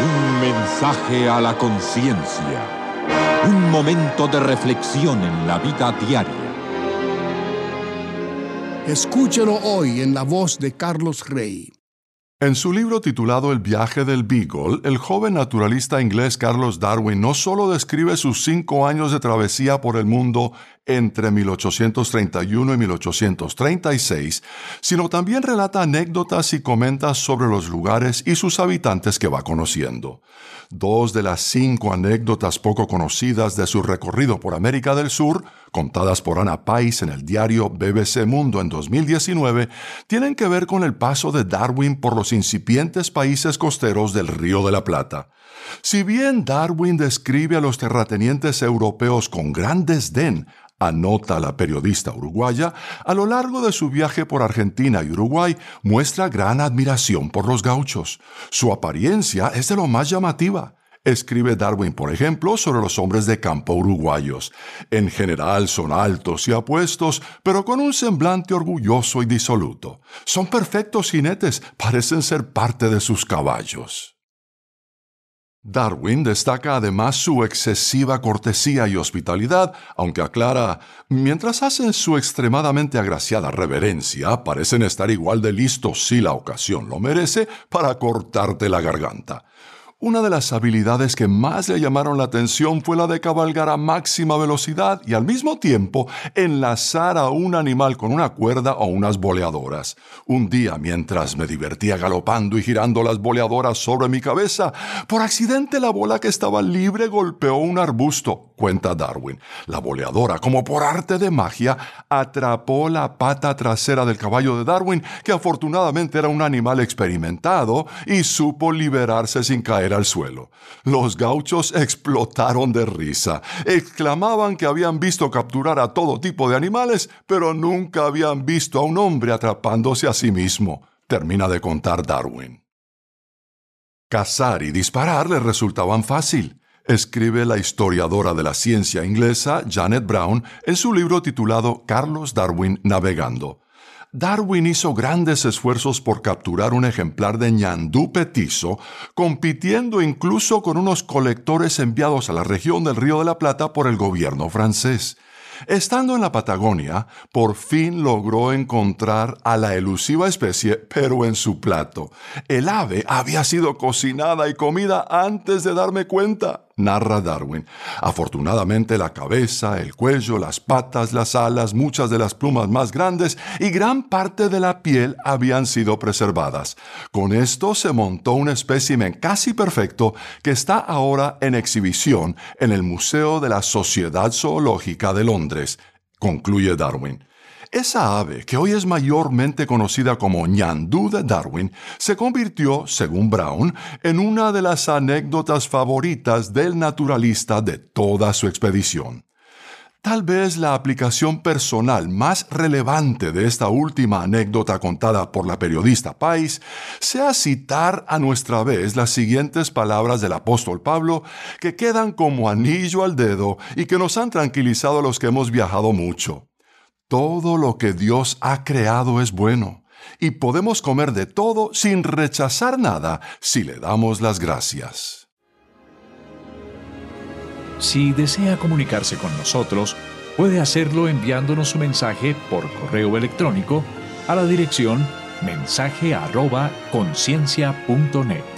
Un mensaje a la conciencia. Un momento de reflexión en la vida diaria. Escúchelo hoy en la voz de Carlos Rey. En su libro titulado El viaje del Beagle, el joven naturalista inglés Carlos Darwin no solo describe sus 5 años de travesía por el mundo entre 1831 y 1836, sino también relata anécdotas y comenta sobre los lugares y sus habitantes que va conociendo. 2 de las 5 anécdotas poco conocidas de su recorrido por América del Sur, contadas por Anna Pais en el diario BBC Mundo en 2019, tienen que ver con el paso de Darwin por los incipientes países costeros del Río de la Plata. Si bien Darwin describe a los terratenientes europeos con gran desdén, anota la periodista uruguaya, a lo largo de su viaje por Argentina y Uruguay muestra gran admiración por los gauchos. Su apariencia es de lo más llamativa. Escribe Darwin, por ejemplo, sobre los hombres de campo uruguayos. En general son altos y apuestos, pero con un semblante orgulloso y disoluto. Son perfectos jinetes, parecen ser parte de sus caballos. Darwin destaca además su excesiva cortesía y hospitalidad, aunque aclara, mientras hacen su extremadamente agraciada reverencia, parecen estar igual de listos si la ocasión lo merece para cortarte la garganta. Una de las habilidades que más le llamaron la atención fue la de cabalgar a máxima velocidad y al mismo tiempo enlazar a un animal con una cuerda o unas boleadoras. Un día, mientras me divertía galopando y girando las boleadoras sobre mi cabeza, por accidente la bola que estaba libre golpeó un arbusto, cuenta Darwin. La boleadora, como por arte de magia, atrapó la pata trasera del caballo de Darwin, que afortunadamente era un animal experimentado y supo liberarse sin caer al suelo. Los gauchos explotaron de risa. Exclamaban que habían visto capturar a todo tipo de animales, pero nunca habían visto a un hombre atrapándose a sí mismo, termina de contar Darwin. Cazar y disparar le resultaban fácil, escribe la historiadora de la ciencia inglesa Janet Brown en su libro titulado Carlos Darwin navegando. Darwin hizo grandes esfuerzos por capturar un ejemplar de ñandú petizo, compitiendo incluso con unos colectores enviados a la región del Río de la Plata por el gobierno francés. Estando en la Patagonia, por fin logró encontrar a la elusiva especie, pero en su plato. El ave había sido cocinada y comida antes de darme cuenta, narra Darwin. Afortunadamente la cabeza, el cuello, las patas, las alas, muchas de las plumas más grandes y gran parte de la piel habían sido preservadas. Con esto se montó un espécimen casi perfecto que está ahora en exhibición en el Museo de la Sociedad Zoológica de Londres, concluye Darwin. Esa ave, que hoy es mayormente conocida como ñandú de Darwin, se convirtió, según Brown, en una de las anécdotas favoritas del naturalista de toda su expedición. Tal vez la aplicación personal más relevante de esta última anécdota contada por la periodista Pais sea citar a nuestra vez las siguientes palabras del apóstol Pablo que quedan como anillo al dedo y que nos han tranquilizado a los que hemos viajado mucho. Todo lo que Dios ha creado es bueno, y podemos comer de todo sin rechazar nada si le damos las gracias. Si desea comunicarse con nosotros, puede hacerlo enviándonos su mensaje por correo electrónico a la dirección mensaje@conciencia.net.